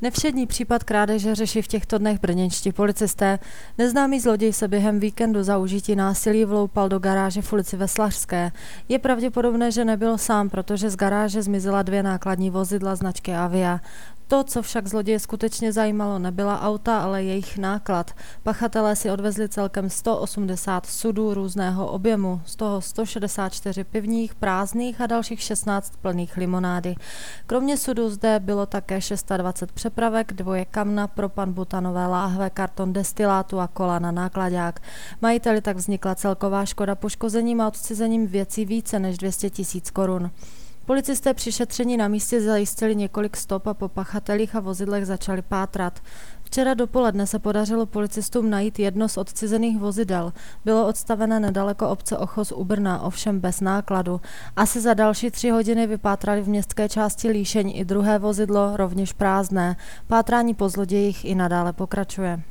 Nevšední případ krádeže řeší v těchto dnech brněnští policisté. Neznámý zloděj se během víkendu za užití násilí vloupal do garáže v ulici Veslařské. Je pravděpodobné, že nebyl sám, protože z garáže zmizela 2 nákladní vozidla značky Avia. To, co však zloděje skutečně zajímalo, nebyla auta, ale jejich náklad. Pachatelé si odvezli celkem 180 sudů různého objemu, z toho 164 pivních, prázdných a dalších 16 plných limonády. Kromě sudů zde bylo také 620 přepravek, 2 kamna, propan butanové láhve, karton destilátu a kola na nákladák. Majiteli tak vznikla celková škoda poškozením a odcizením věcí více než 200 000 korun. Policisté při šetření na místě zajistili několik stop a po pachatelích a vozidlech začali pátrat. Včera dopoledne se podařilo policistům najít jedno z odcizených vozidel. Bylo odstavené nedaleko obce Ochos u Brna, ovšem bez nákladu. Asi za další 3 hodiny vypátrali v městské části Líšeň i druhé vozidlo, rovněž prázdné. Pátrání po zlodějích i nadále pokračuje.